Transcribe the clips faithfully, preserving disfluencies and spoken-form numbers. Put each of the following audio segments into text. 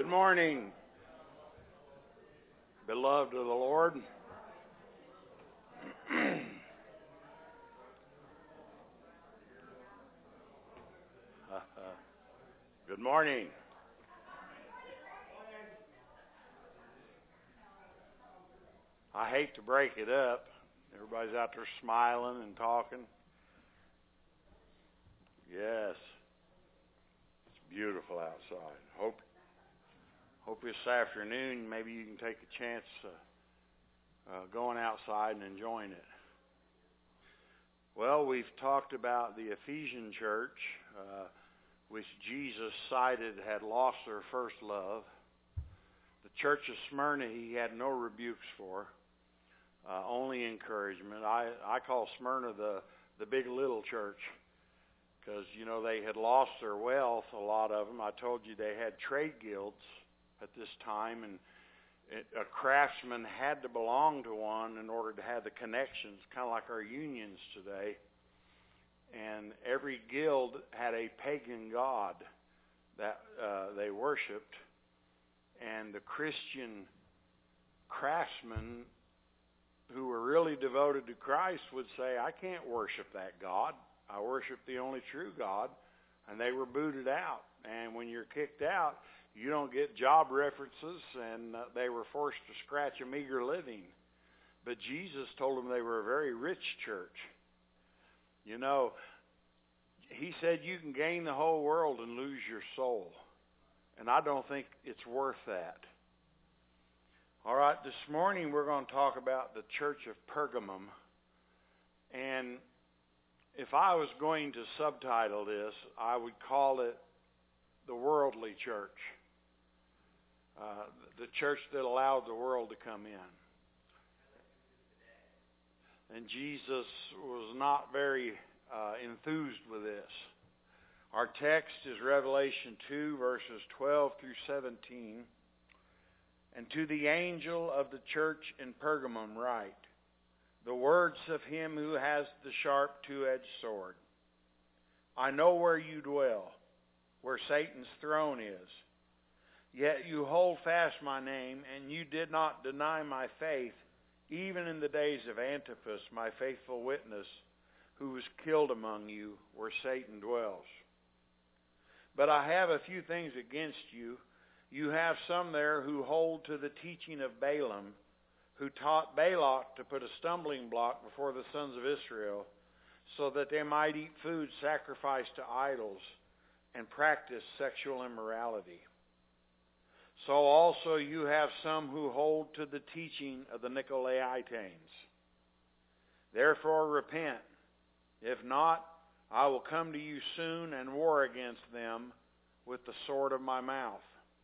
Good morning, beloved of the Lord. Good morning. I hate to break it up. Everybody's out there smiling and talking. Yes, it's beautiful outside. Hope Hope this afternoon maybe you can take a chance uh, uh, going outside and enjoying it. Well, we've talked about the Ephesian church, uh, which Jesus cited had lost their first love. The church of Smyrna he had no rebukes for, uh, only encouragement. I, I call Smyrna the, the big little church because, you know, they had lost their wealth, a lot of them. I told you they had trade guilds at this time, and it, a craftsman had to belong to one in order to have the connections, kind of like our unions today. And every guild had a pagan god that uh, they worshipped, and the Christian craftsmen who were really devoted to Christ would say, I can't worship that god. I worship the only true God. And they were booted out. And when you're kicked out, you don't get job references, and uh, they were forced to scratch a meager living. But Jesus told them they were a very rich church. You know, he said you can gain the whole world and lose your soul. And I don't think it's worth that. All right, this morning we're going to talk about the church of Pergamum. And if I was going to subtitle this, I would call it the worldly church. Uh, the church that allowed the world to come in. And Jesus was not very uh, enthused with this. Our text is Revelation two, verses twelve through seventeen. And to the angel of the church in Pergamum write, the words of him who has the sharp two-edged sword. I know where you dwell, where Satan's throne is. Yet you hold fast my name, and you did not deny my faith, even in the days of Antipas, my faithful witness, who was killed among you, where Satan dwells. But I have a few things against you. You have some there who hold to the teaching of Balaam, who taught Balak to put a stumbling block before the sons of Israel, so that they might eat food sacrificed to idols and practice sexual immorality. So also you have some who hold to the teaching of the Nicolaitanes. Therefore repent. If not, I will come to you soon and war against them with the sword of my mouth.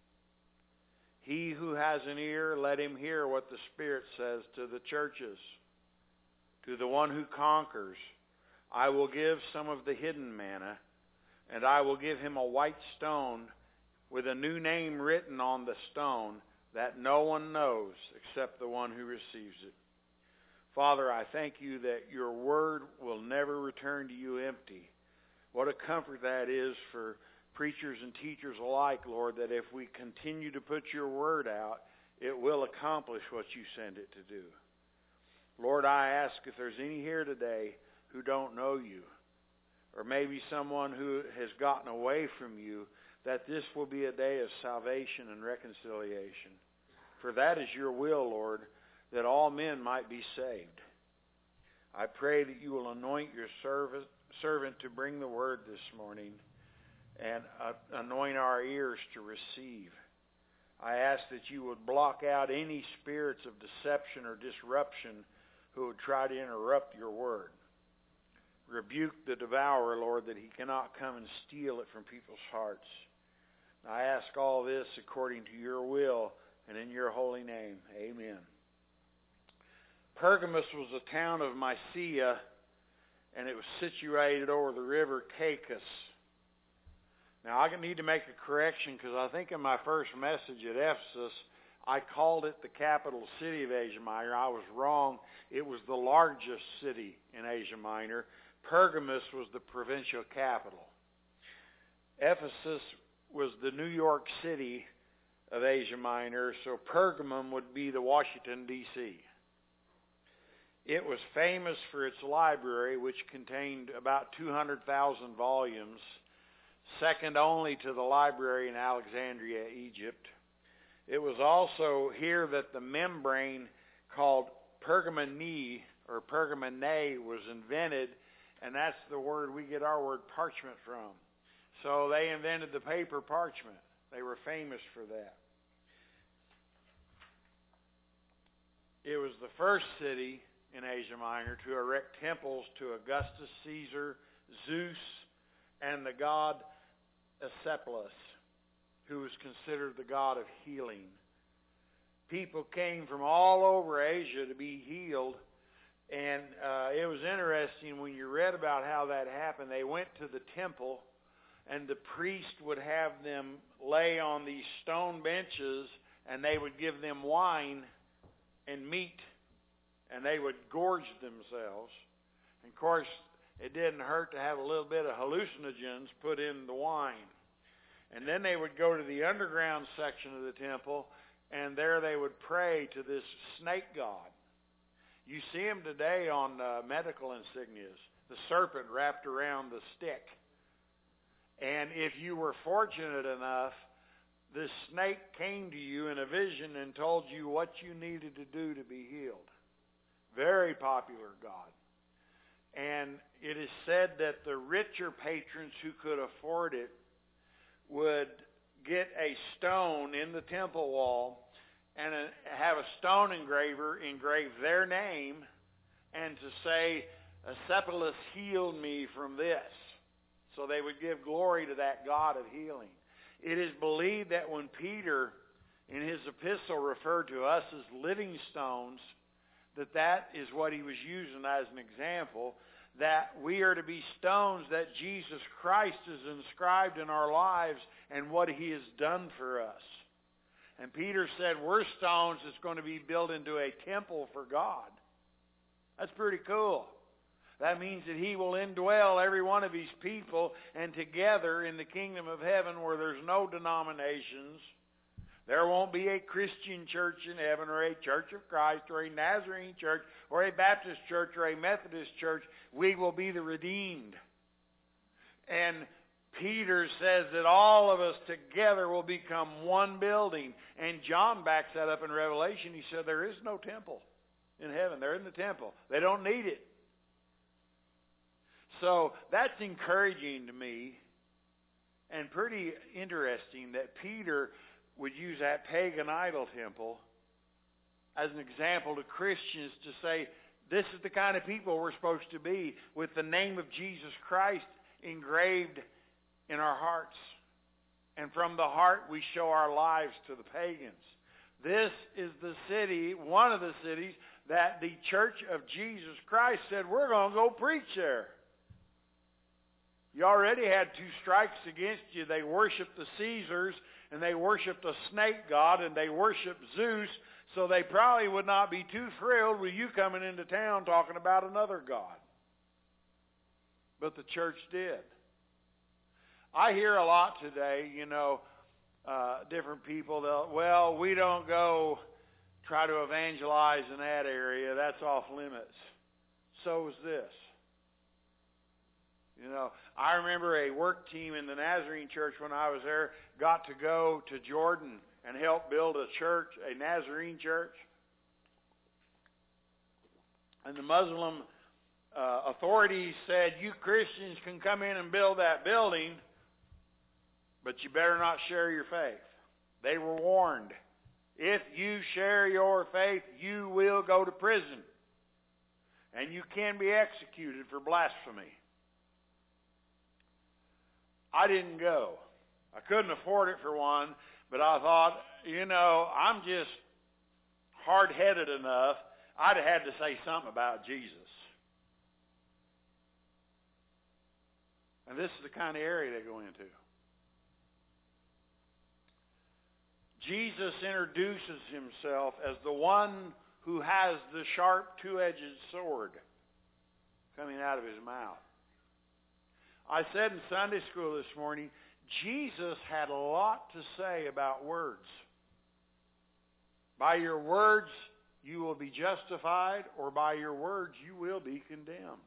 He who has an ear, let him hear what the Spirit says to the churches. To the one who conquers, I will give some of the hidden manna, and I will give him a white stone with a new name written on the stone that no one knows except the one who receives it. Father, I thank you that your word will never return to you empty. What a comfort that is for preachers and teachers alike, Lord, that if we continue to put your word out, it will accomplish what you send it to do. Lord, I ask if there's any here today who don't know you, or maybe someone who has gotten away from you, that this will be a day of salvation and reconciliation. For that is your will, Lord, that all men might be saved. I pray that you will anoint your servant, servant to bring the word this morning, and uh, anoint our ears to receive. I ask that you would block out any spirits of deception or disruption who would try to interrupt your word. Rebuke the devourer, Lord, that he cannot come and steal it from people's hearts. I ask all this according to your will and in your holy name. Amen. Pergamus was a town of Mysia, and it was situated over the river Caicus. Now, I need to make a correction because I think in my first message at Ephesus, I called it the capital city of Asia Minor. I was wrong. It was the largest city in Asia Minor. Pergamus was the provincial capital. Ephesus was the New York City of Asia Minor, so Pergamum would be the Washington, D C It was famous for its library, which contained about two hundred thousand volumes, second only to the library in Alexandria, Egypt. It was also here that the membrane called pergamene or pergamene was invented, and that's the word we get our word parchment from. So they invented the paper parchment. They were famous for that. It was the first city in Asia Minor to erect temples to Augustus Caesar, Zeus, and the god Asclepius, who was considered the god of healing. People came from all over Asia to be healed, and uh, it was interesting when you read about how that happened. They went to the temple, and the priest would have them lay on these stone benches, and they would give them wine and meat, and they would gorge themselves. And of course, it didn't hurt to have a little bit of hallucinogens put in the wine. And then they would go to the underground section of the temple, and there they would pray to this snake god. You see him today on uh, medical insignias, the serpent wrapped around the stick. And if you were fortunate enough, this snake came to you in a vision and told you what you needed to do to be healed. Very popular god. And it is said that the richer patrons who could afford it would get a stone in the temple wall and a, have a stone engraver engrave their name and to say, Asclepius healed me from this. So they would give glory to that God of healing. It is believed that when Peter, in his epistle, referred to us as living stones, that that is what he was using as an example, that we are to be stones that Jesus Christ is inscribed in our lives and what he has done for us. And Peter said, we're stones that's going to be built into a temple for God. That's pretty cool. That means that he will indwell every one of his people, and together in the kingdom of heaven where there's no denominations, there won't be a Christian church in heaven or a Church of Christ or a Nazarene church or a Baptist church or a Methodist church. We will be the redeemed. And Peter says that all of us together will become one building. And John backs that up in Revelation. He said there is no temple in heaven. They're in the temple. They don't need it. So that's encouraging to me and pretty interesting that Peter would use that pagan idol temple as an example to Christians to say, this is the kind of people we're supposed to be, with the name of Jesus Christ engraved in our hearts. And from the heart we show our lives to the pagans. This is the city, one of the cities, that the Church of Jesus Christ said, we're going to go preach there. You already had two strikes against you. They worshiped the Caesars, and they worshiped a snake god, and they worshiped Zeus, so they probably would not be too thrilled with you coming into town talking about another god. But the church did. I hear a lot today, you know, uh, different people, they'll, well, we don't go try to evangelize in that area. That's off limits. So is this. You know, I remember a work team in the Nazarene church when I was there got to go to Jordan and help build a church, a Nazarene church. And the Muslim uh, authorities said, you Christians can come in and build that building, but you better not share your faith. They were warned. If you share your faith, you will go to prison. And you can be executed for blasphemy. I didn't go. I couldn't afford it for one, but I thought, you know, I'm just hard-headed enough. I'd have had to say something about Jesus. And this is the kind of area they go into. Jesus introduces himself as the one who has the sharp two-edged sword coming out of his mouth. I said in Sunday school this morning, Jesus had a lot to say about words. By your words you will be justified, or by your words you will be condemned.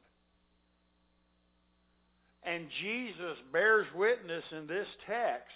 And Jesus bears witness in this text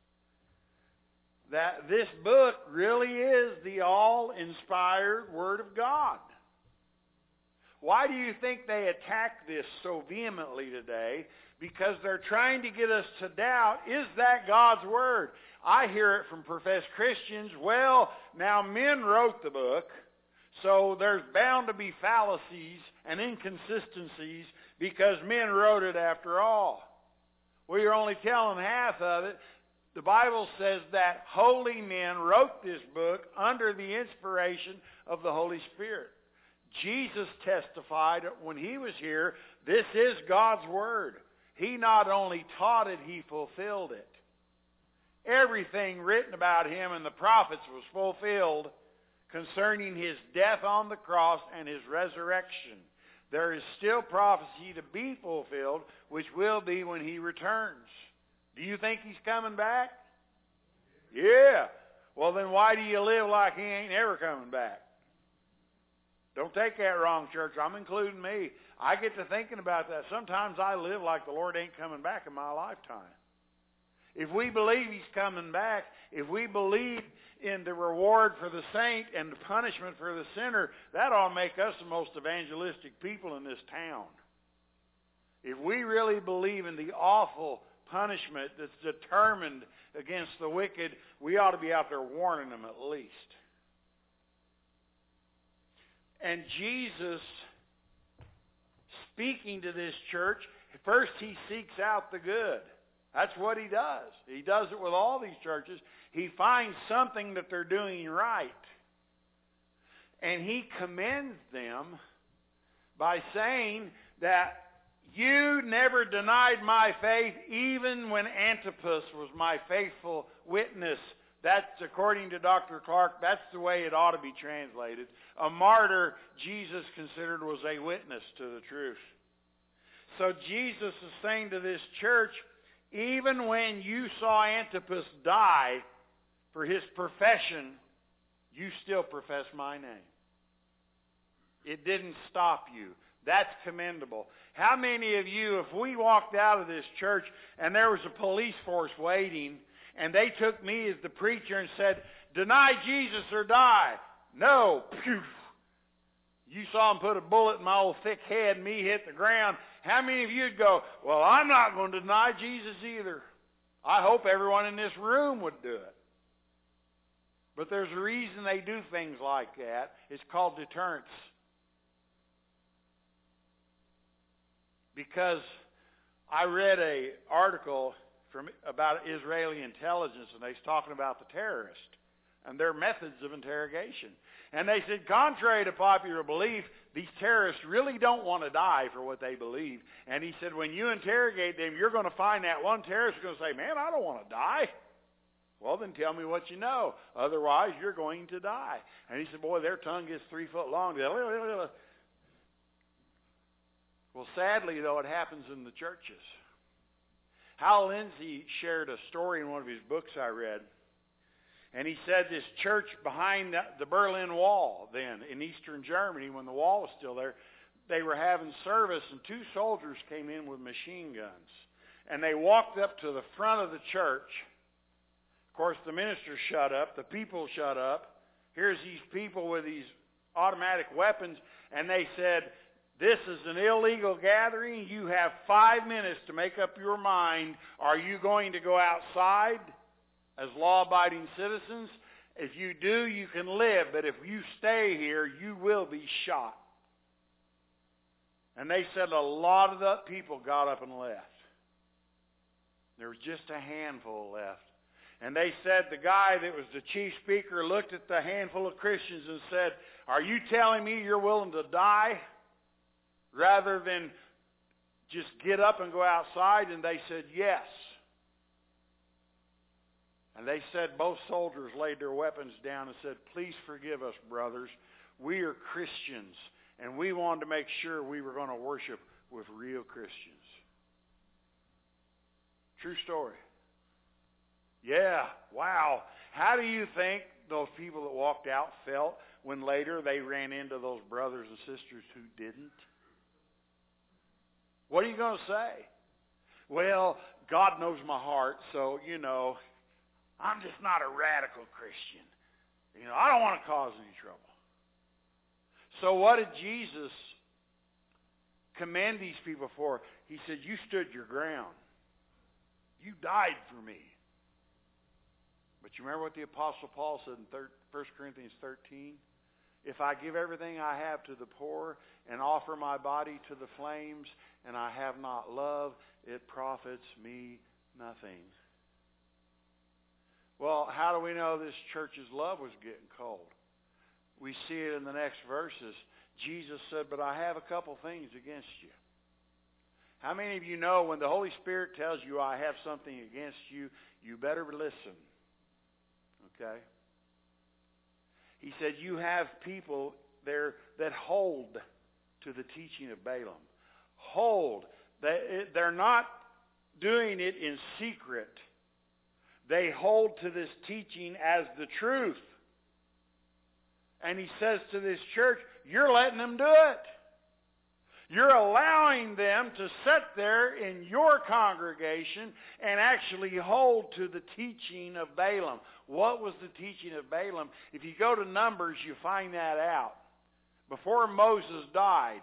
that this book really is the all-inspired Word of God. Why do you think they attack this so vehemently today? Because they're trying to get us to doubt, is that God's Word? I hear it from professed Christians, well, now men wrote the book, so there's bound to be fallacies and inconsistencies because men wrote it after all. Well, you're only telling half of it. The Bible says that holy men wrote this book under the inspiration of the Holy Spirit. Jesus testified when he was here, this is God's Word. He not only taught it, he fulfilled it. Everything written about him in the prophets was fulfilled concerning his death on the cross and his resurrection. There is still prophecy to be fulfilled, which will be when he returns. Do you think he's coming back? Yeah. Well, then why do you live like he ain't ever coming back? Don't take that wrong, church. I'm including me. I get to thinking about that. Sometimes I live like the Lord ain't coming back in my lifetime. If we believe he's coming back, if we believe in the reward for the saint and the punishment for the sinner, that ought to make us the most evangelistic people in this town. If we really believe in the awful punishment that's determined against the wicked, we ought to be out there warning them at least. And Jesus, speaking to this church, first he seeks out the good. That's what he does. He does it with all these churches. He finds something that they're doing right. And he commends them by saying that you never denied my faith even when Antipas was my faithful witness. That's, according to Doctor Clark, that's the way it ought to be translated. A martyr, Jesus considered, was a witness to the truth. So Jesus is saying to this church, even when you saw Antipas die for his profession, you still profess my name. It didn't stop you. That's commendable. How many of you, if we walked out of this church and there was a police force waiting, and they took me as the preacher and said, deny Jesus or die? No. Phew. You saw him put a bullet in my old thick head and me hit the ground. How many of you would go, well, I'm not going to deny Jesus either? I hope everyone in this room would do it. But there's a reason they do things like that. It's called deterrence. Because I read an article from about Israeli intelligence, and they was talking about the terrorists and their methods of interrogation. And they said, contrary to popular belief, these terrorists really don't want to die for what they believe. And he said, when you interrogate them, you're going to find that one terrorist is going to say, man, I don't want to die. Well, then tell me what you know. Otherwise, you're going to die. And he said, boy, their tongue gets three foot long. Well, sadly, though, it happens in the churches. Hal Lindsey shared a story in one of his books I read. And he said this church behind the Berlin Wall then in eastern Germany, when the wall was still there, they were having service, and two soldiers came in with machine guns. And they walked up to the front of the church. Of course, the minister shut up. The people shut up. Here's these people with these automatic weapons. And they said, this is an illegal gathering. You have five minutes to make up your mind. Are you going to go outside as law-abiding citizens? If you do, you can live. But if you stay here, you will be shot. And they said a lot of the people got up and left. There was just a handful left. And they said the guy that was the chief speaker looked at the handful of Christians and said, are you telling me you're willing to die rather than just get up and go outside? And they said, yes. And they said both soldiers laid their weapons down and said, please forgive us, brothers. We are Christians, and we wanted to make sure we were going to worship with real Christians. True story. Yeah, wow. How do you think those people that walked out felt when later they ran into those brothers and sisters who didn't? What are you going to say? Well, God knows my heart, so, you know, I'm just not a radical Christian. You know, I don't want to cause any trouble. So what did Jesus commend these people for? He said, you stood your ground. You died for me. But you remember what the Apostle Paul said in First Corinthians thirteen? If I give everything I have to the poor and offer my body to the flames and I have not love, it profits me nothing. Well, how do we know this church's love was getting cold? We see it in the next verses. Jesus said, but I have a couple things against you. How many of you know when the Holy Spirit tells you I have something against you, you better listen? Okay? He said, you have people there that hold to the teaching of Balaam. Hold. They're not doing it in secret. They hold to this teaching as the truth. And he says to this church, you're letting them do it. You're allowing them to sit there in your congregation and actually hold to the teaching of Balaam. What was the teaching of Balaam? If you go to Numbers, you find that out. Before Moses died,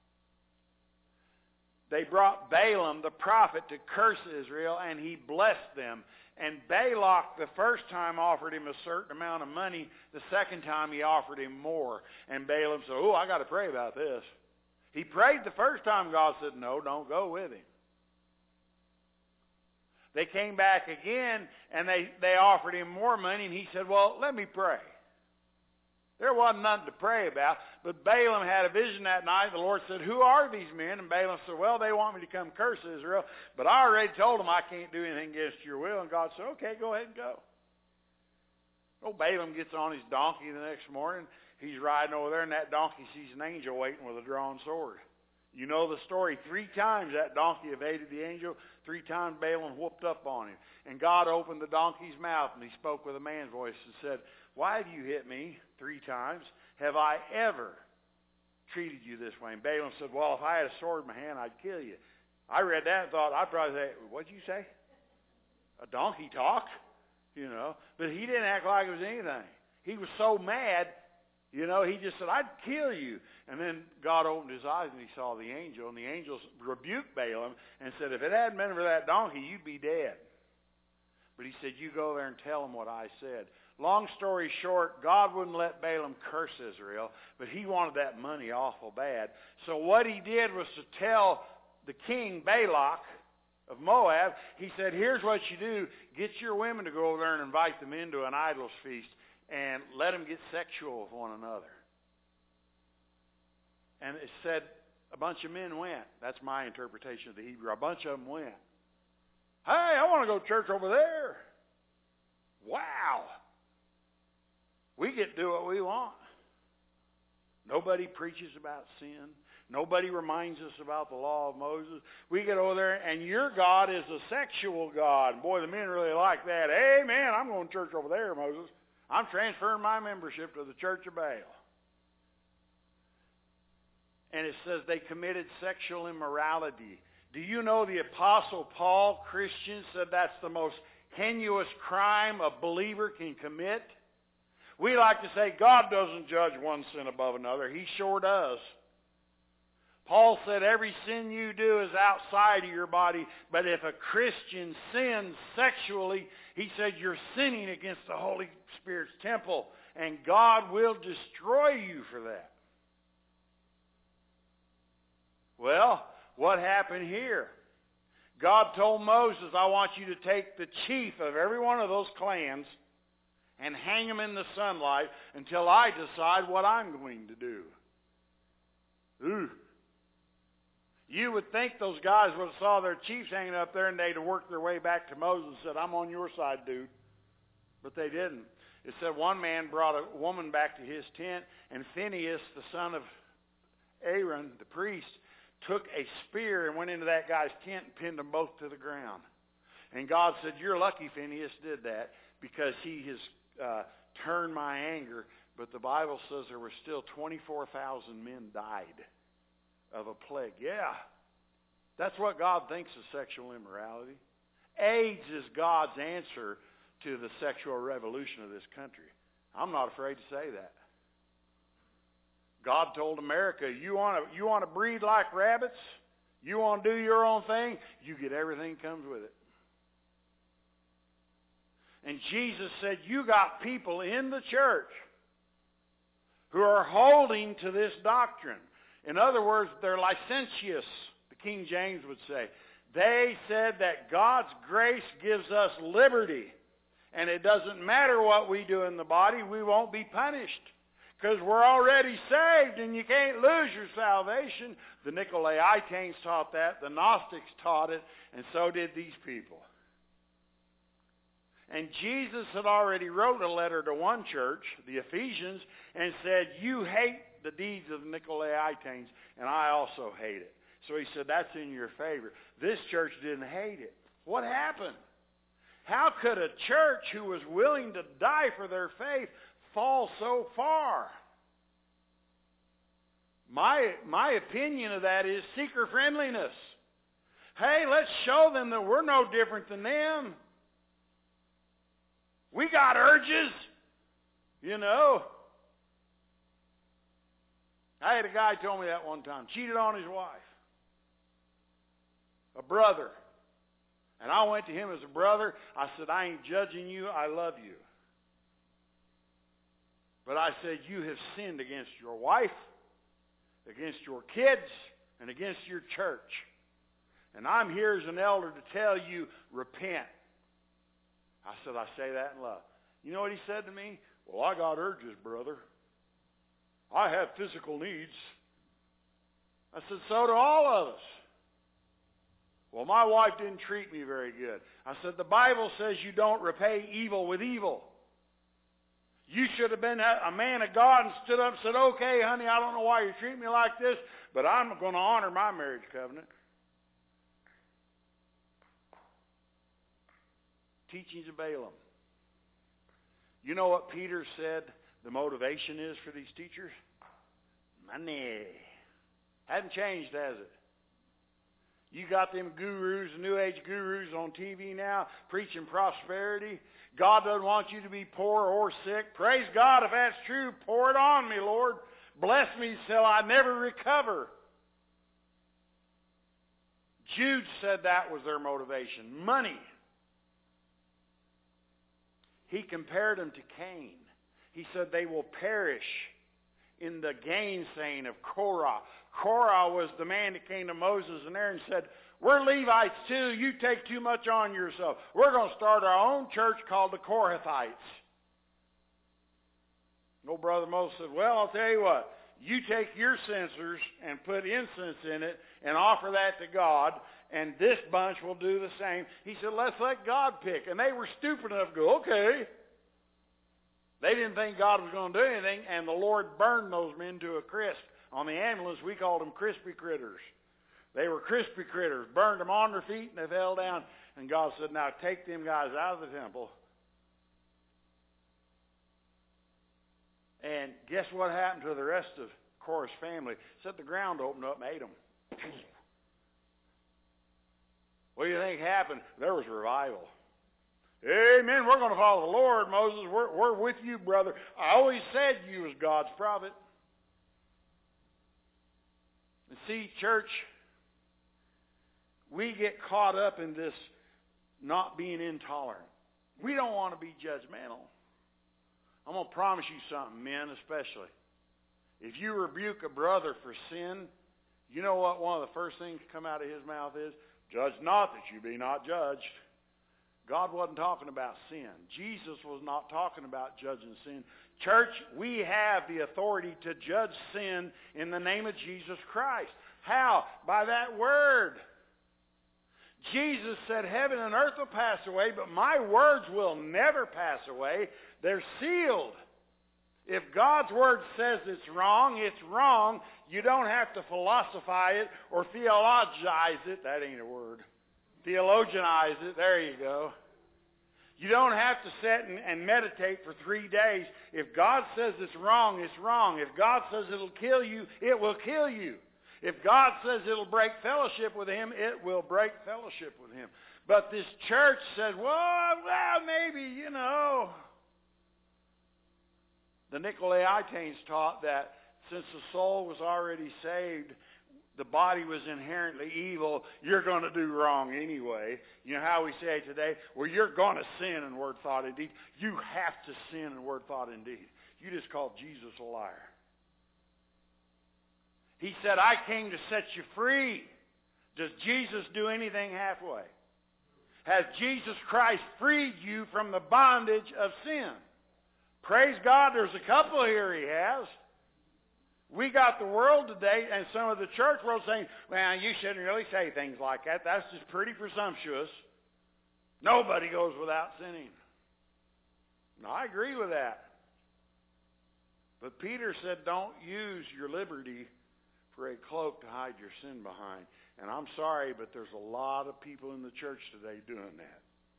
they brought Balaam, the prophet, to curse Israel, and he blessed them. And Balak, the first time, offered him a certain amount of money. The second time, he offered him more. And Balaam said, oh, I got to pray about this. He prayed the first time. God said, no, don't go with him. They came back again, and they, they offered him more money, and he said, well, let me pray. There wasn't nothing to pray about, but Balaam had a vision that night. The Lord said, who are these men? And Balaam said, well, they want me to come curse Israel, but I already told them I can't do anything against your will. And God said, okay, go ahead and go. Well, Balaam gets on his donkey the next morning. He's riding over there, and that donkey sees an angel waiting with a drawn sword. You know the story. Three times that donkey evaded the angel. Three times Balaam whooped up on him. And God opened the donkey's mouth, and he spoke with a man's voice and said, why have you hit me three times? Have I ever treated you this way? And Balaam said, well, if I had a sword in my hand, I'd kill you. I read that and thought, I'd probably say, what'd you say? A donkey talk? You know. But he didn't act like it was anything. He was so mad, you know, he just said, I'd kill you. And then God opened his eyes and he saw the angel. And the angel rebuked Balaam and said, if it hadn't been for that donkey, you'd be dead. But he said, you go there and tell him what I said. Long story short, God wouldn't let Balaam curse Israel, but he wanted that money awful bad. So what he did was to tell the king, Balak of Moab, he said, here's what you do. Get your women to go over there and invite them into an idol's feast and let them get sexual with one another. And it said a bunch of men went. That's my interpretation of the Hebrew. A bunch of them went. Hey, I want to go to church over there. Wow. We get to do what we want. Nobody preaches about sin. Nobody reminds us about the law of Moses. We get over there, and your God is a sexual God. Boy, the men really like that. Amen, I'm going to church over there, Moses. I'm transferring my membership to the Church of Baal. And it says they committed sexual immorality. Do you know the Apostle Paul, Christian, said that's the most heinous crime a believer can commit? We like to say God doesn't judge one sin above another. He sure does. Paul said every sin you do is outside of your body, but if a Christian sins sexually, he said you're sinning against the Holy Spirit's temple, and God will destroy you for that. Well, what happened here? God told Moses, I want you to take the chief of every one of those clans and hang him in the sunlight until I decide what I'm going to do. Ooh. You would think those guys would have saw their chiefs hanging up there and they'd have worked their way back to Moses and said, I'm on your side, dude. But they didn't. It said one man brought a woman back to his tent, and Phinehas, the son of Aaron, the priest, took a spear and went into that guy's tent and pinned them both to the ground. And God said, you're lucky Phineas did that, because he has uh, turned my anger. But the Bible says there were still twenty-four thousand men died of a plague. Yeah, that's what God thinks of sexual immorality. AIDS is God's answer to the sexual revolution of this country. I'm not afraid to say that. God told America, you want to you want to breed like rabbits? You want to do your own thing? You get everything that comes with it. And Jesus said, you got people in the church who are holding to this doctrine. In other words, they're licentious, the King James would say. They said that God's grace gives us liberty. And it doesn't matter what we do in the body, we won't be punished. Because we're already saved and you can't lose your salvation. The Nicolaitanes taught that, the Gnostics taught it, and so did these people. And Jesus had already wrote a letter to one church, the Ephesians, and said, you hate the deeds of the Nicolaitanes, and I also hate it. So he said, that's in your favor. This church didn't hate it. What happened? How could a church who was willing to die for their faith fall so far? My, my opinion of that is seeker friendliness. Hey, let's show them that we're no different than them. We got urges, you know. I had a guy tell me that one time. Cheated on his wife. A brother. And I went to him as a brother. I said, I ain't judging you. I love you. But I said, you have sinned against your wife, against your kids, and against your church. And I'm here as an elder to tell you, repent. I said, I say that in love. You know what he said to me? Well, I got urges, brother. I have physical needs. I said, so do all of us. Well, my wife didn't treat me very good. I said, the Bible says you don't repay evil with evil. You should have been a man of God and stood up and said, okay, honey, I don't know why you treat me like this, but I'm going to honor my marriage covenant. Teachings of Balaam. You know what Peter said the motivation is for these teachers? Money. Hasn't changed, has it? You got them gurus, New Age gurus on T V now preaching prosperity. God doesn't want you to be poor or sick. Praise God if that's true. Pour it on me, Lord. Bless me till I never recover. Jude said that was their motivation. Money. He compared them to Cain. He said they will perish in the gainsaying of Korah. Korah was the man that came to Moses and Aaron and said, we're Levites too. You take too much on yourself. We're going to start our own church called the Korathites. Old brother Moses said, well, I'll tell you what. You take your censers and put incense in it and offer that to God, and this bunch will do the same. He said, let's let God pick. And they were stupid enough to go, okay. They didn't think God was going to do anything, and the Lord burned those men to a crisp. On the ambulance, we called them crispy critters. They were crispy critters. Burned them on their feet, and they fell down. And God said, now take them guys out of the temple. And guess what happened to the rest of Korah's family? Said the ground opened up and ate them. What do you think happened? There was revival. Amen. We're going to follow the Lord, Moses. We're, we're with you, brother. I always said you was God's prophet. And see, church, we get caught up in this not being intolerant. We don't want to be judgmental. I'm going to promise you something, men especially. If you rebuke a brother for sin, you know what one of the first things to come out of his mouth is? Judge not that you be not judged. God wasn't talking about sin. Jesus was not talking about judging sin. Church, we have the authority to judge sin in the name of Jesus Christ. How? By that word. Jesus said, heaven and earth will pass away, but my words will never pass away. They're sealed. If God's word says it's wrong, it's wrong. You don't have to philosophize it or theologize it. That ain't a word. Theologianize it. There you go. You don't have to sit and, and meditate for three days. If God says it's wrong, it's wrong. If God says it'll kill you, it will kill you. If God says it'll break fellowship with Him, it will break fellowship with Him. But this church says, well, well, maybe, you know. The Nicolaitans taught that since the soul was already saved, the body was inherently evil, you're going to do wrong anyway. You know how we say today? Well, you're going to sin in word, thought, and deed. You have to sin in word, thought, and deed. You just called Jesus a liar. He said, I came to set you free. Does Jesus do anything halfway? Has Jesus Christ freed you from the bondage of sin? Praise God, there's a couple here He has. We got the world today and some of the church world saying, well, you shouldn't really say things like that. That's just pretty presumptuous. Nobody goes without sinning. No, I agree with that. But Peter said, don't use your liberty for a cloak to hide your sin behind. And I'm sorry, but there's a lot of people in the church today doing that.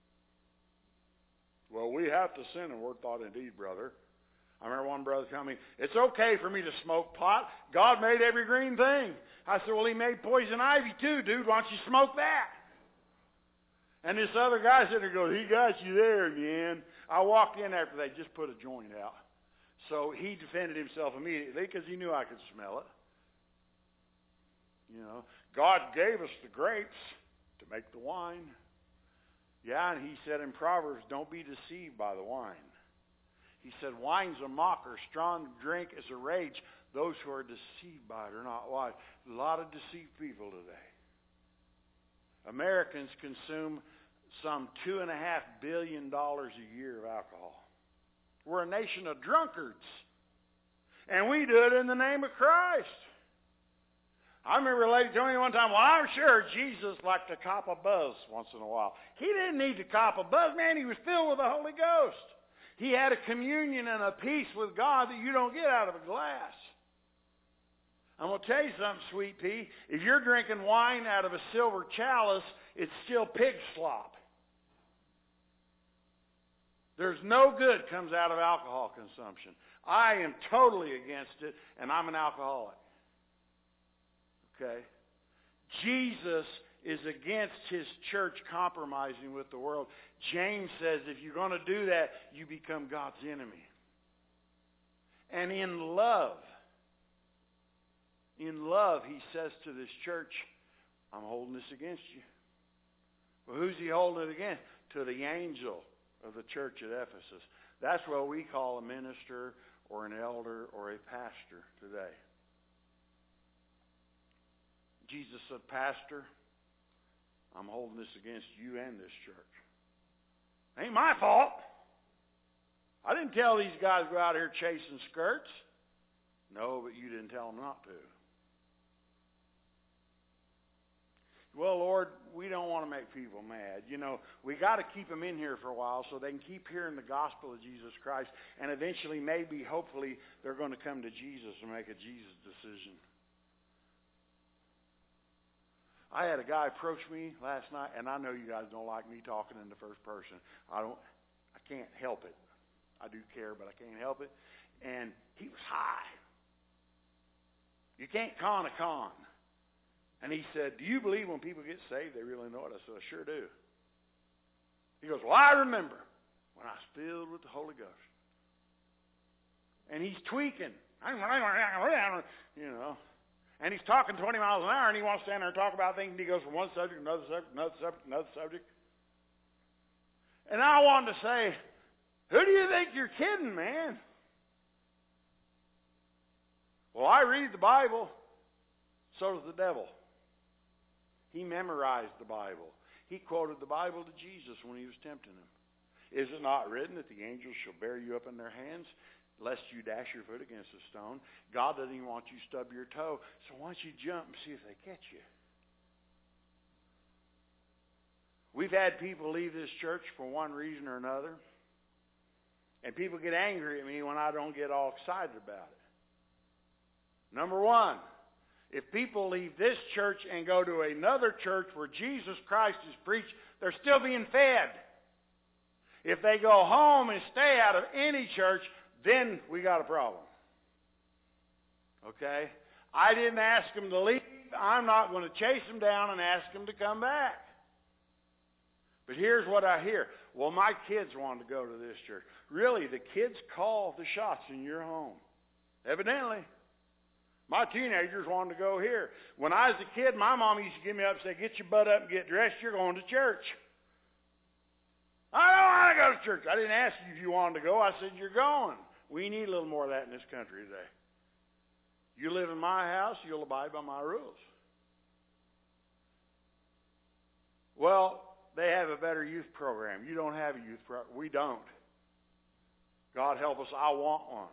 Well, we have to sin in word, thought, and deed, brother. I remember one brother telling me, it's okay for me to smoke pot. God made every green thing. I said, well, He made poison ivy too, dude. Why don't you smoke that? And this other guy sitting there goes, he got you there again. I walked in after they just put a joint out. So he defended himself immediately because he knew I could smell it. You know, God gave us the grapes to make the wine. Yeah, and He said in Proverbs, don't be deceived by the wine. He said, wine's a mocker, strong drink is a rage. Those who are deceived by it are not wise. A lot of deceived people today. Americans consume some two and a half billion dollars a year of alcohol. We're a nation of drunkards. And we do it in the name of Christ. I remember a lady told me one time, well, I'm sure Jesus liked to cop a buzz once in a while. He didn't need to cop a buzz, man. He was filled with the Holy Ghost. He had a communion and a peace with God that you don't get out of a glass. I'm going to tell you something, sweet pea. If you're drinking wine out of a silver chalice, it's still pig slop. There's no good comes out of alcohol consumption. I am totally against it, and I'm an alcoholic. Okay? Jesus is against His church compromising with the world. James says if you're going to do that, you become God's enemy. And in love, in love, He says to this church, I'm holding this against you. Well, who's He holding it against? To the angel of the church at Ephesus. That's what we call a minister or an elder or a pastor today. Jesus said, Pastor, I'm holding this against you and this church. Ain't my fault. I didn't tell these guys to go out here chasing skirts. No, but you didn't tell them not to. Well, Lord, we don't want to make people mad. You know, we got to keep them in here for a while so they can keep hearing the gospel of Jesus Christ, and eventually, maybe, hopefully, they're going to come to Jesus and make a Jesus decision. I had a guy approach me last night, and I know you guys don't like me talking in the first person. I don't, I can't help it. I do care, but I can't help it. And he was high. You can't con a con. And he said, do you believe when people get saved, they really know it? I said, I sure do. He goes, well, I remember when I was filled with the Holy Ghost. And he's tweaking. You know. And he's talking twenty miles an hour, and he wants to stand there and talk about things, and he goes from one subject, another subject, another subject, another subject. And I wanted to say, who do you think you're kidding, man? Well, I read the Bible. So does the devil. He memorized the Bible. He quoted the Bible to Jesus when he was tempting him. Is it not written that the angels shall bear you up in their hands, lest you dash your foot against a stone? God doesn't even want you to stub your toe. So why don't you jump and see if they catch you? We've had people leave this church for one reason or another. And people get angry at me when I don't get all excited about it. Number one, If people leave this church and go to another church where Jesus Christ is preached, they're still being fed. If they go home and stay out of any church, then we got a problem. Okay? I didn't ask them to leave. I'm not going to chase them down and ask them to come back. But here's what I hear. Well, my kids want to go to this church. Really, the kids call the shots in your home. Evidently. My teenagers wanted to go here. When I was a kid, my mom used to get me up and say, get your butt up and get dressed. You're going to church. I don't want to go to church. I didn't ask you if you wanted to go. I said, you're going. We need a little more of that in this country today. You live in my house, you'll abide by my rules. Well, they have a better youth program. You don't have a youth program. We don't. God help us, I want one.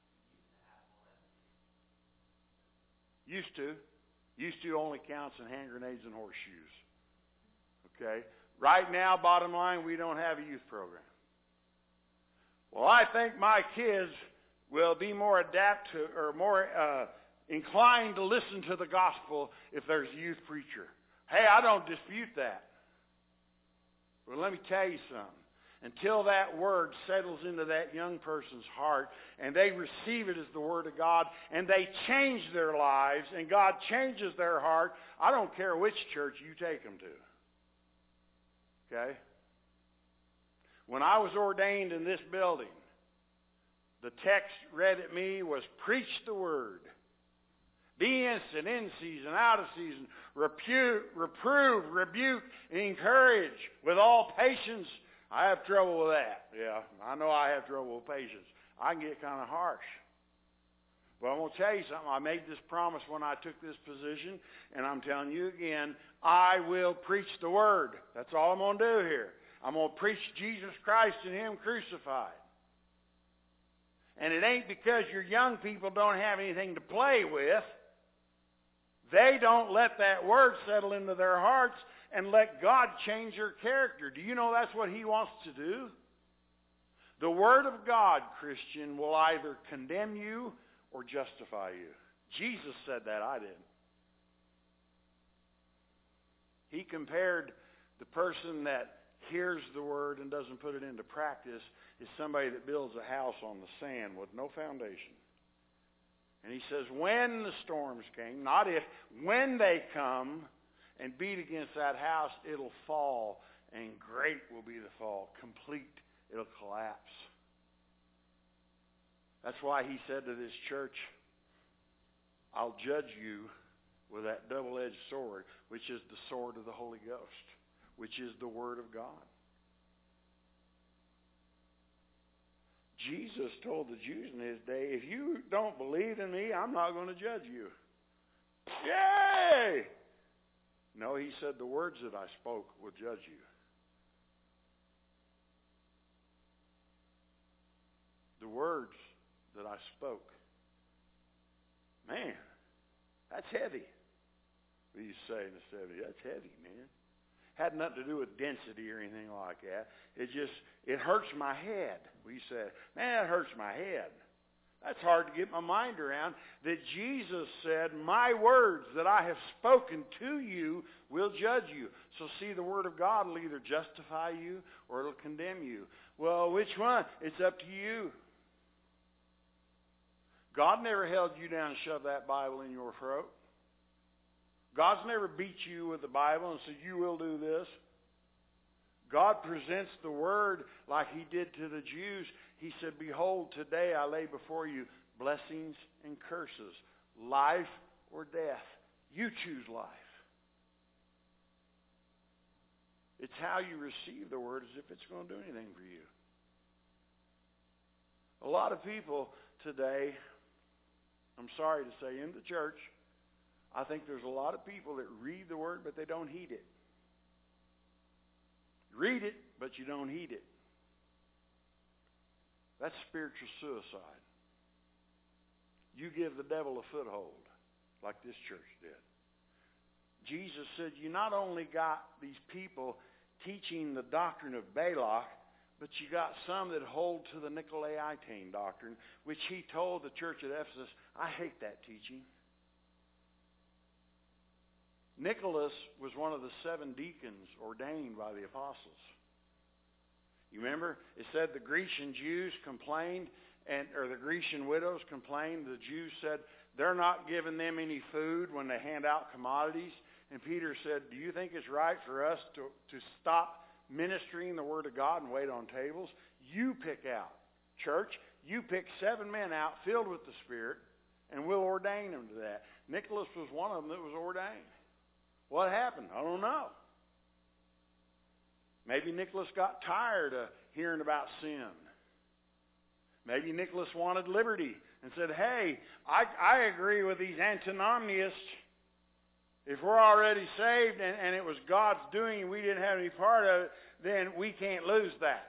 Used to. Used to only counts in hand grenades and horseshoes. Okay? Right now, bottom line, we don't have a youth program. Well, I think my kids will be more adapt to, or more uh, inclined to listen to the gospel if there's a youth preacher. Hey, I don't dispute that. But let me tell you something. Until that word settles into that young person's heart and they receive it as the word of God and they change their lives and God changes their heart, I don't care which church you take them to. Okay? When I was ordained in this building, the text read at me was, preach the word. Be instant, in season, out of season. Repu- reprove, rebuke, and encourage with all patience. I have trouble with that. Yeah, I know I have trouble with patience. I can get kind of harsh. But I'm going to tell you something. I made this promise when I took this position, and I'm telling you again, I will preach the word. That's all I'm going to do here. I'm going to preach Jesus Christ and Him crucified. And it ain't because your young people don't have anything to play with. They don't let that word settle into their hearts and let God change their character. Do you know that's what He wants to do? The Word of God, Christian, will either condemn you or justify you. Jesus said that, I didn't. He compared the person that hears the Word and doesn't put it into practice is somebody that builds a house on the sand with no foundation. And He says, when the storms came, not if, when they come and beat against that house, it'll fall, and great will be the fall. Complete. It'll collapse. That's why He said to this church, I'll judge you with that double-edged sword, which is the sword of the Holy Ghost, which is the Word of God. Jesus told the Jews in His day, if you don't believe in me, I'm not going to judge you. Yay! No, He said the words that I spoke will judge you. The words that I spoke. Man, that's heavy. We used to say in the seventies, that's heavy, man. Had nothing to do with density or anything like that. It just, it hurts my head. We said, man, it hurts my head. That's hard to get my mind around. That Jesus said, my words that I have spoken to you will judge you. So see, the Word of God will either justify you or it'll condemn you. Well, which one? It's up to you. God never held you down and shoved that Bible in your throat. God's never beat you with the Bible and said, you will do this. God presents the Word like He did to the Jews. He said, behold, today I lay before you blessings and curses, life or death. You choose life. It's how you receive the Word as if it's going to do anything for you. A lot of people today, I'm sorry to say, in the church, I think there's a lot of people that read the Word, but they don't heed it. Read it, but you don't heed it. That's spiritual suicide. You give the devil a foothold, like this church did. Jesus said, you not only got these people teaching the doctrine of Balak, but you got some that hold to the Nicolaitane doctrine, which He told the church at Ephesus, I hate that teaching. Nicholas was one of the seven deacons ordained by the apostles. You remember? It said the Grecian Jews complained, and or the Grecian widows complained. The Jews said they're not giving them any food when they hand out commodities. And Peter said, do you think it's right for us to, to stop ministering the Word of God and wait on tables? You pick out. Church, you pick seven men out filled with the Spirit, and we'll ordain them to that. Nicholas was one of them that was ordained. What happened? I don't know. Maybe Nicholas got tired of hearing about sin. Maybe Nicholas wanted liberty and said, hey, I, I agree with these antinomianists. If we're already saved and, and it was God's doing and we didn't have any part of it, then we can't lose that.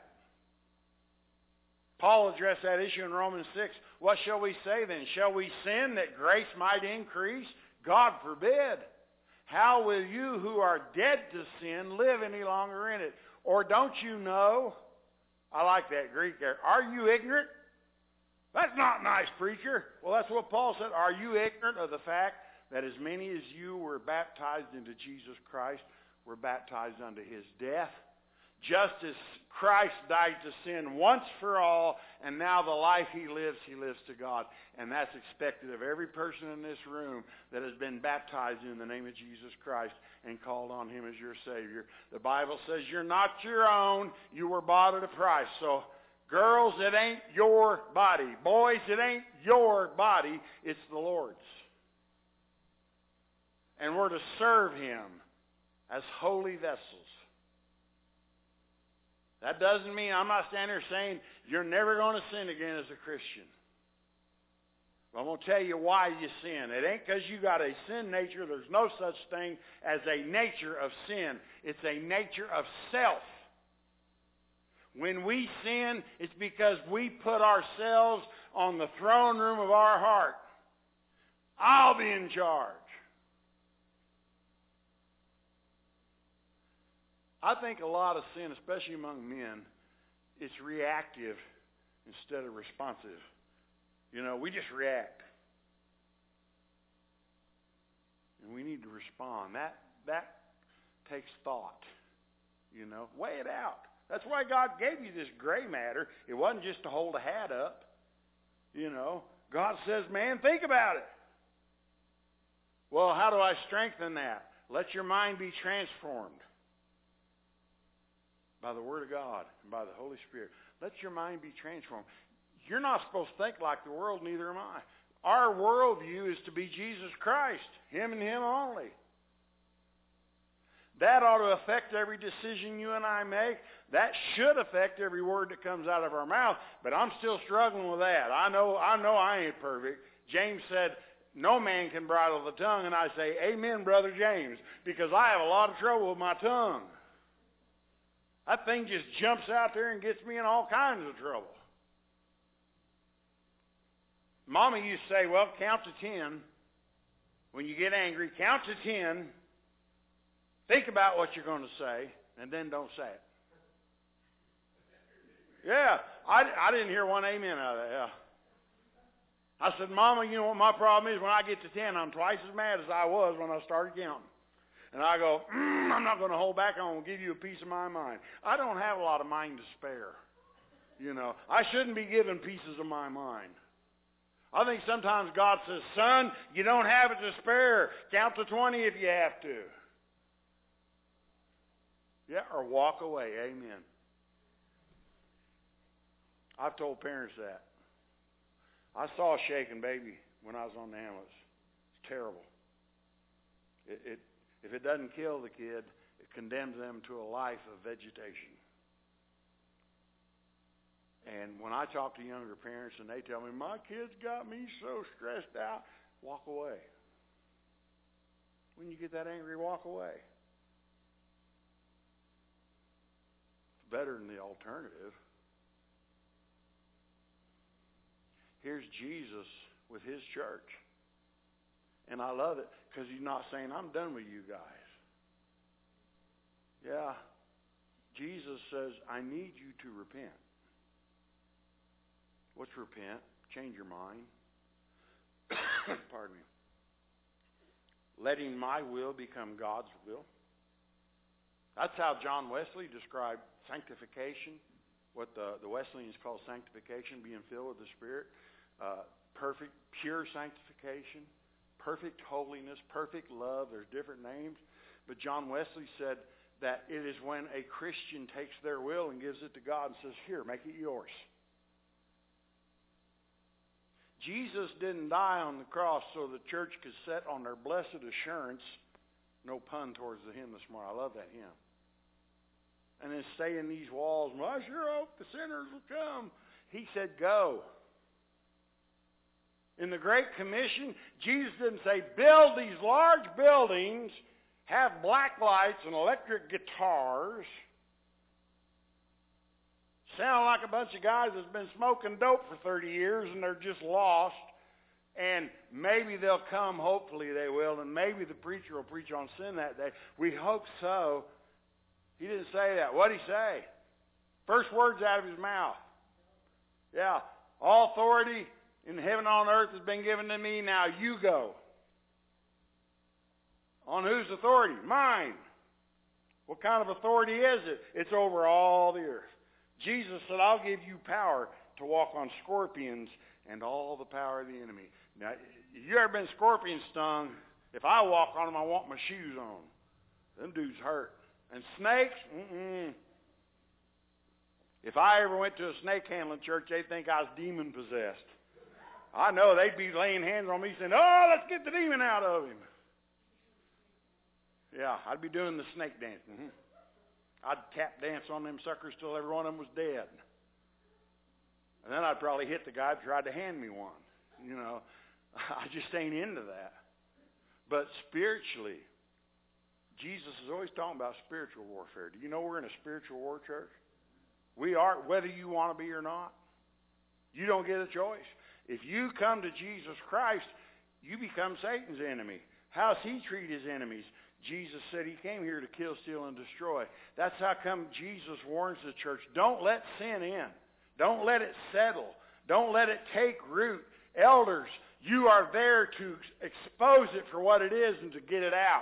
Paul addressed that issue in Romans six. What shall we say then? Shall we sin that grace might increase? God forbid. How will you who are dead to sin live any longer in it? Or don't you know? I like that Greek there. Are you ignorant? That's not nice, preacher. Well, that's what Paul said. Are you ignorant of the fact that as many as you were baptized into Jesus Christ were baptized unto his death? Just as Christ died to sin once for all, and now the life he lives, he lives to God. And that's expected of every person in this room that has been baptized in the name of Jesus Christ and called on him as your Savior. The Bible says you're not your own. You were bought at a price. So, girls, it ain't your body. Boys, it ain't your body. It's the Lord's. And we're to serve him as holy vessels. That doesn't mean, I'm not standing there saying you're never going to sin again as a Christian. But I'm going to tell you why you sin. It ain't because you got a sin nature. There's no such thing as a nature of sin. It's a nature of self. When we sin, it's because we put ourselves on the throne room of our heart. I'll be in charge. I think a lot of sin, especially among men, it's reactive instead of responsive. You know, we just react. And we need to respond. That that takes thought. You know, weigh it out. That's why God gave you this gray matter. It wasn't just to hold a hat up. You know, God says, man, think about it. Well, how do I strengthen that? Let your mind be transformed by the Word of God and by the Holy Spirit. Let your mind be transformed. You're not supposed to think like the world, neither am I. Our worldview is to be Jesus Christ, him and him only. That ought to affect every decision you and I make. That should affect every word that comes out of our mouth, but I'm still struggling with that. I know I know I ain't perfect. James said, no man can bridle the tongue, and I say, amen, Brother James, because I have a lot of trouble with my tongue. That thing just jumps out there and gets me in all kinds of trouble. Mama used to say, well, count to ten. When you get angry, count to ten. Think about what you're going to say, and then don't say it. Yeah, I, I didn't hear one amen out of that. Yeah. I said, Mama, you know what my problem is? When I get to ten, I'm twice as mad as I was when I started counting. And I go, mm, I'm not going to hold back. I'm going to give you a piece of my mind. I don't have a lot of mind to spare. You know, I shouldn't be given pieces of my mind. I think sometimes God says, son, you don't have it to spare. Count to twenty if you have to. Yeah, or walk away. Amen. I've told parents that. I saw a shaken baby when I was on the ambulance. It's terrible. It, it If it doesn't kill the kid, it condemns them to a life of vegetation. And when I talk to younger parents and they tell me, my kids got me so stressed out, walk away. When you get that angry, walk away. It's better than the alternative. Here's Jesus with his church. And I love it because he's not saying, I'm done with you guys. Yeah, Jesus says, I need you to repent. What's repent? Change your mind. Pardon me. letting my will become God's will. That's how John Wesley described sanctification, what the, the Wesleyans call sanctification, being filled with the Spirit. Uh, perfect, pure sanctification, perfect holiness, perfect love. There's different names. But John Wesley said that it is when a Christian takes their will and gives it to God and says, here, make it yours. Jesus didn't die on the cross so the church could sit on their blessed assurance. No pun towards the hymn this morning. I love that hymn. And then stay in these walls. Well, I sure hope the sinners will come. He said, go. In the Great Commission, Jesus didn't say, build these large buildings, have black lights and electric guitars, sound like a bunch of guys that's been smoking dope for thirty years and they're just lost, and maybe they'll come, hopefully they will, and maybe the preacher will preach on sin that day. We hope so. He didn't say that. What did he say? First words out of his mouth. Yeah, all authority in heaven and on earth has been given to me. Now you go. On whose authority? Mine. What kind of authority is it? It's over all the earth. Jesus said, I'll give you power to walk on scorpions and all the power of the enemy. Now, if you ever been scorpion stung, if I walk on them, I want my shoes on. Them dudes hurt. And snakes? Mm-mm. If I ever went to a snake handling church, they'd think I was demon possessed. I know they'd be laying hands on me saying, oh, let's get the demon out of him. Yeah, I'd be doing the snake dance. Mm-hmm. I'd tap dance on them suckers till every one of them was dead. And then I'd probably hit the guy who tried to hand me one. You know, I just ain't into that. But spiritually, Jesus is always talking about spiritual warfare. Do you know we're in a spiritual war church? We are, whether you want to be or not. You don't get a choice. If you come to Jesus Christ, you become Satan's enemy. How does he treat his enemies? Jesus said he came here to kill, steal, and destroy. That's how come Jesus warns the church. Don't let sin in. Don't let it settle. Don't let it take root. Elders, you are there to expose it for what it is and to get it out.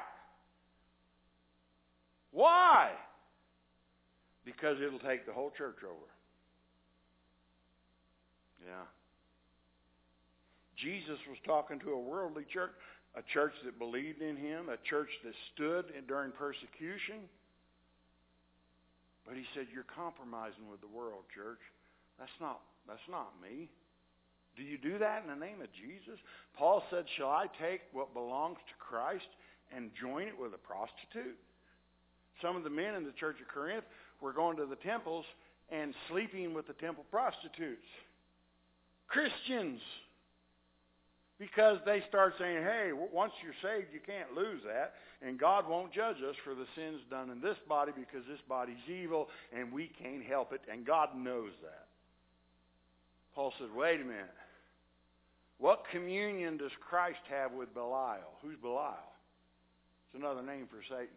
Why? Because it'll take the whole church over. Yeah. Jesus was talking to a worldly church, a church that believed in him, a church that stood during persecution. But he said, you're compromising with the world, church. That's not, that's not me. Do you do that in the name of Jesus? Paul said, shall I take what belongs to Christ and join it with a prostitute? Some of the men in the church of Corinth were going to the temples and sleeping with the temple prostitutes. Christians. Because they start saying, hey, once you're saved, you can't lose that. And God won't judge us for the sins done in this body because this body's evil and we can't help it. And God knows that. Paul said, wait a minute. What communion does Christ have with Belial? Who's Belial? It's another name for Satan.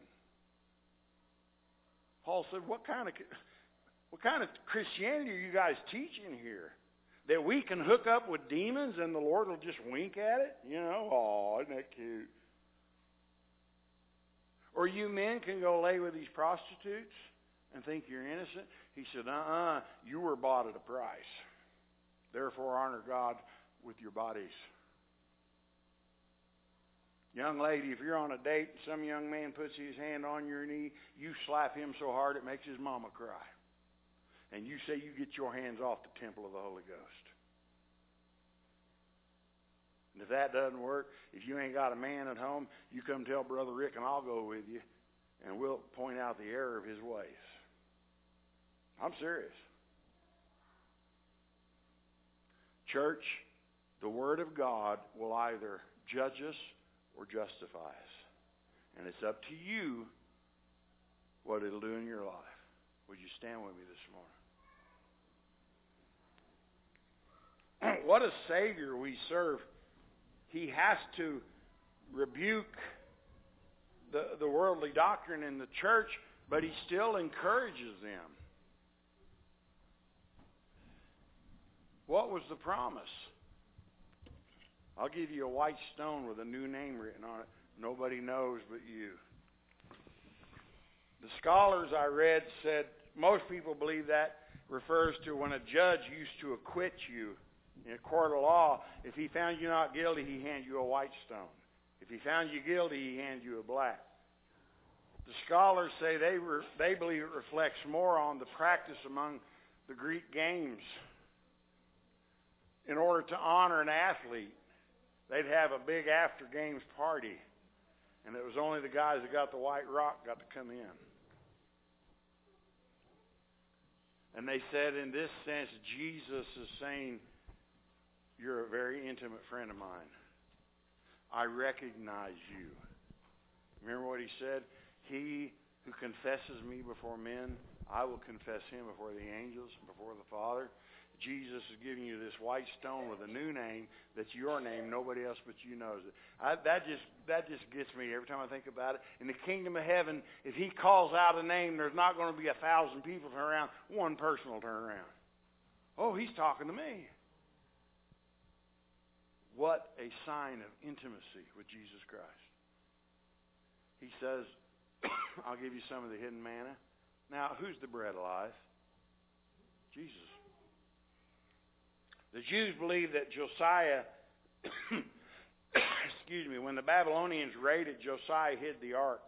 Paul said, what kind of, what kind of Christianity are you guys teaching here? That we can hook up with demons and the Lord will just wink at it? You know, oh, isn't that cute? Or you men can go lay with these prostitutes and think you're innocent? He said, uh-uh, you were bought at a price. Therefore, honor God with your bodies. Young lady, if you're on a date and some young man puts his hand on your knee, you slap him so hard it makes his mama cry. And you say you get your hands off the temple of the Holy Ghost. And if that doesn't work, if you ain't got a man at home, you come tell Brother Rick and I'll go with you and we'll point out the error of his ways. I'm serious. Church, the Word of God will either judge us or justify us. And it's up to you what it'll do in your life. Would you stand with me this morning? What a Savior we serve. He has to rebuke the, the worldly doctrine in the church, but he still encourages them. What was the promise? I'll give you a white stone with a new name written on it. Nobody knows but you. The scholars I read said most people believe that refers to when a judge used to acquit you in a court of law. If he found you not guilty, he handed you a white stone. If he found you guilty, he handed you a black. The scholars say they re, they believe it reflects more on the practice among the Greek games. In order to honor an athlete, they'd have a big after-games party, and it was only the guys that got the white rock got to come in. And they said in this sense, Jesus is saying, you're a very intimate friend of mine. I recognize you. Remember what he said? He who confesses me before men, I will confess him before the angels, before the Father. Jesus is giving you this white stone with a new name that's your name. Nobody else but you knows it. I, that just that just gets me every time I think about it. In the kingdom of heaven, if he calls out a name, there's not going to be a thousand people turn around. One person will turn around. Oh, he's talking to me. What a sign of intimacy with Jesus Christ. He says, I'll give you some of the hidden manna. Now, who's the bread of life? Jesus. The Jews believed that Josiah, excuse me, when the Babylonians raided, Josiah hid the ark.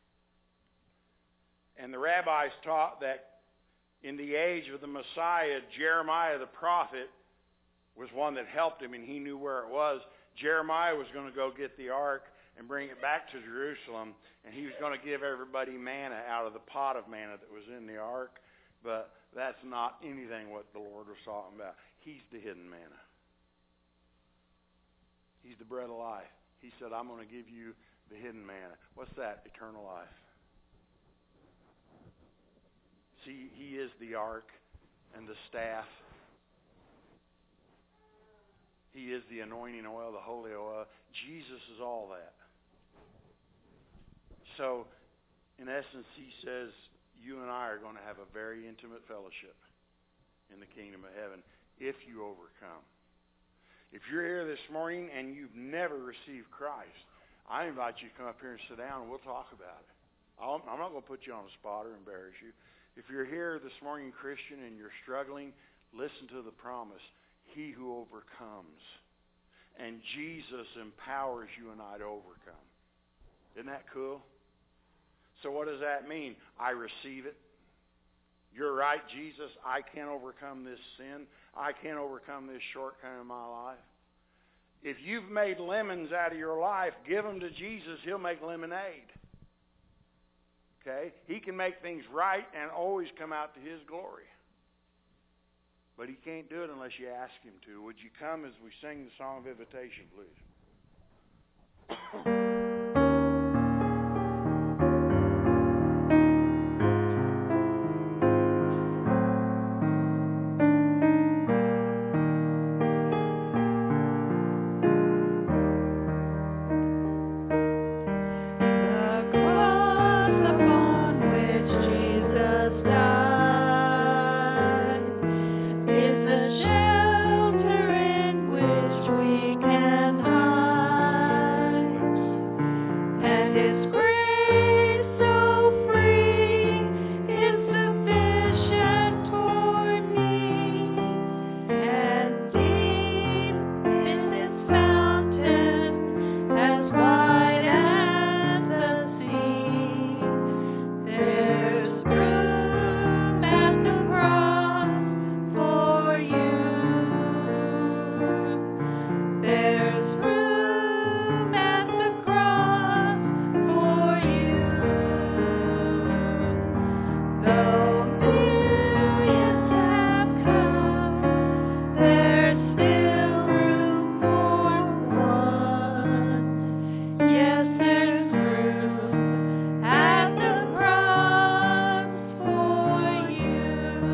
And the rabbis taught that in the age of the Messiah, Jeremiah the prophet was one that helped him, and he knew where it was. Jeremiah was going to go get the ark and bring it back to Jerusalem, and he was going to give everybody manna out of the pot of manna that was in the ark. But that's not anything what the Lord was talking about. He's the hidden manna. He's the bread of life. He said, I'm going to give you the hidden manna. What's that? Eternal life. See, he is the ark and the staff. He is the anointing oil, the holy oil. Jesus is all that. So, in essence, he says, you and I are going to have a very intimate fellowship in the kingdom of heaven if you overcome. If you're here this morning and you've never received Christ, I invite you to come up here and sit down and we'll talk about it. I'll, I'm not going to put you on the spot or embarrass you. If you're here this morning, Christian, and you're struggling, listen to the promise. He who overcomes. And Jesus empowers you and I to overcome. Isn't that cool? So what does that mean? I receive it. You're right, Jesus. I can't overcome this sin. I can't overcome this shortcoming in my life. If you've made lemons out of your life, give them to Jesus. He'll make lemonade. Okay? He can make things right and always come out to his glory. But he can't do it unless you ask him to. Would you come as we sing the song of invitation, please?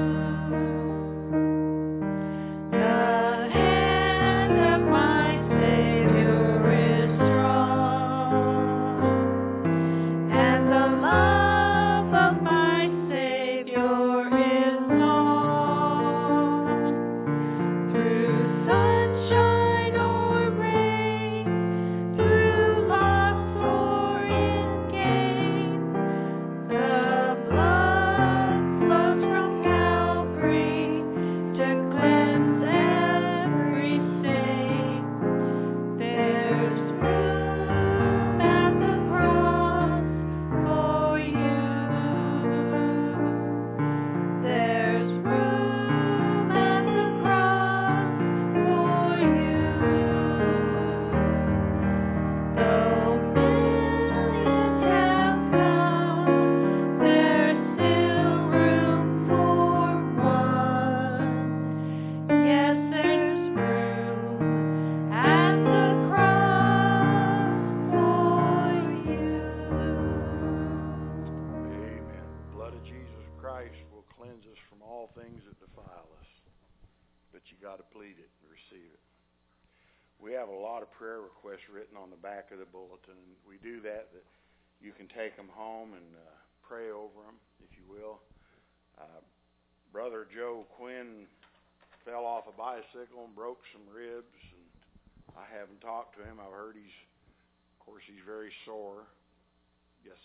My we have a lot of prayer requests written on the back of the bulletin, and we do that, that you can take them home and uh, pray over them, if you will. Uh, Brother Joe Quinn fell off a bicycle and broke some ribs, and I haven't talked to him. I've heard he's, of course, he's very sore. Yes.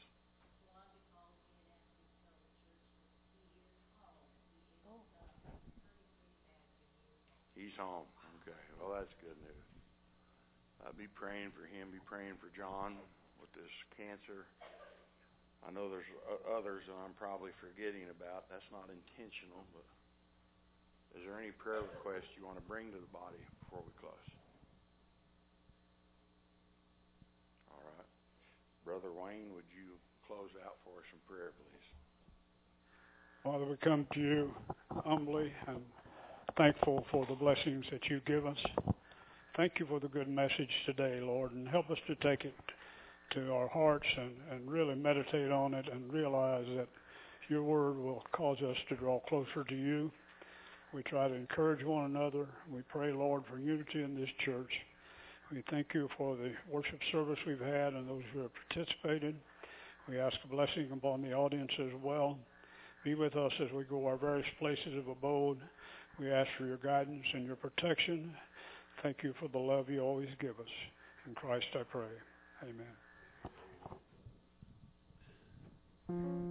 He's home. Okay. Well, that's good news. Uh, be praying for him. Be praying for John with this cancer. I know there's uh, others that I'm probably forgetting about. That's not intentional, but is there any prayer requests you want to bring to the body before we close? All right. Brother Wayne, would you close out for us in prayer, please? Father, we come to you humbly and thankful for the blessings that you give us. Thank you for the good message today, Lord, and help us to take it to our hearts and, and really meditate on it and realize that your word will cause us to draw closer to you. We try to encourage one another. We pray, Lord, for unity in this church. We thank you for the worship service we've had and those who have participated. We ask a blessing upon the audience as well. Be with us as we go our various places of abode. We ask for your guidance and your protection. Thank you for the love you always give us. In Christ I pray. Amen.